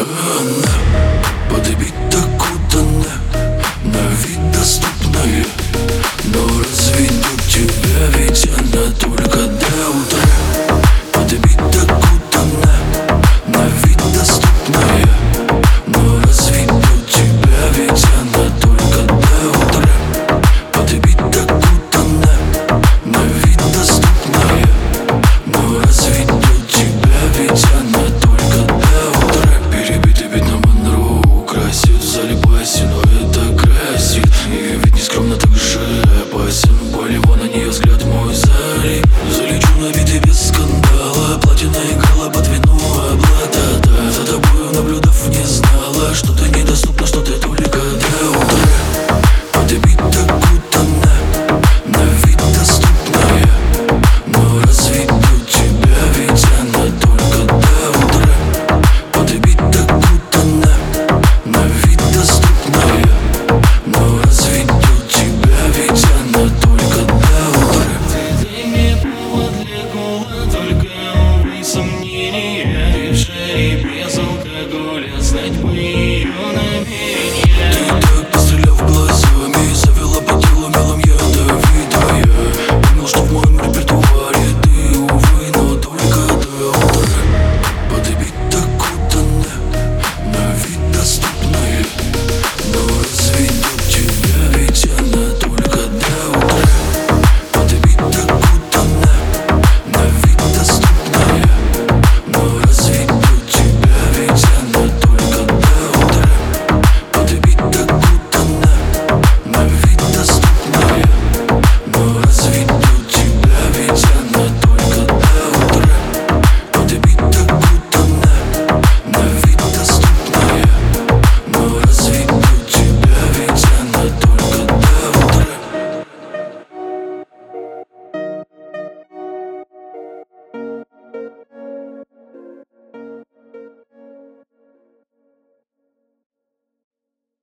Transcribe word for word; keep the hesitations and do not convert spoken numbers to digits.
Она подбит окутана, на вид доступная, но разведет тебя, ведь она только до утра. Подбит окутана, на вид доступная, но разведет тебя, ведь она только до утра. Подбит окутана, на вид доступная, но разведет тебя, ведь она только до утра. Перебитый вид на Монро красит в зале бассейн, но это красит. Ее ведь не скромно, так же опасен. Болево на нее взгляд мой залип. Залечу на виде без скандала. Платина играла под вину, облата. За тобою наблюдав, не знала, что ты недоступна, что ты только до утра. Подбит окутана, на вид доступная, но разведет тебя, ведь она только до утра. Подбит окутана, на вид доступная, но разведет тебя, ведь она только до утра. Дай мне повод для кола, только убей сомнения. Ты в жаре без